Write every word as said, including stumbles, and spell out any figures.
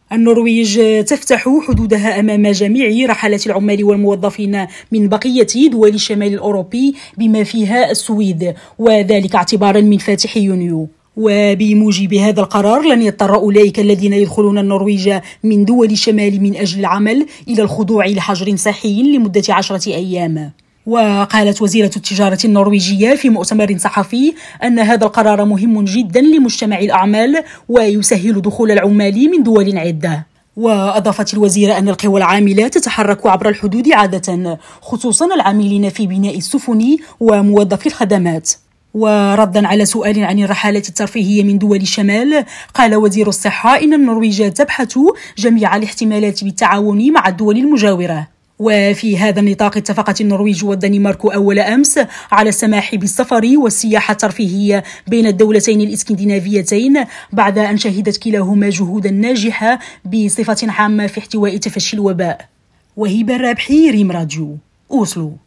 النرويج تفتح حدودها أمام جميع رحلات العمال والموظفين من بقية دول الشمال الأوروبي بما فيها السويد، وذلك اعتبارا من فاتح يونيو. وبموجب هذا القرار لن يضطر أولئك الذين يدخلون النرويج من دول الشمال من أجل العمل إلى الخضوع لحجر صحي لمدة عشرة أيام. وقالت وزيرة التجارة النرويجية في مؤتمر صحفي أن هذا القرار مهم جدا لمجتمع الأعمال ويسهل دخول العمال من دول عدة. وأضافت الوزيرة أن القوى العاملة تتحرك عبر الحدود عادة، خصوصا العاملين في بناء السفن وموظفي الخدمات. وردا على سؤال عن الرحلات الترفيهية من دول الشمال، قال وزير الصحة إن النرويج تبحث جميع الاحتمالات بالتعاون مع الدول المجاورة. وفي هذا النطاق اتفقت النرويج والدنمارك أول أمس على السماح بالسفر والسياحة الترفيهية بين الدولتين الإسكندنافيتين بعد أن شهدت كلاهما جهودا ناجحة بصفة عامة في احتواء تفشي الوباء. وهبة الرابحي، ريم راديو، أوسلو.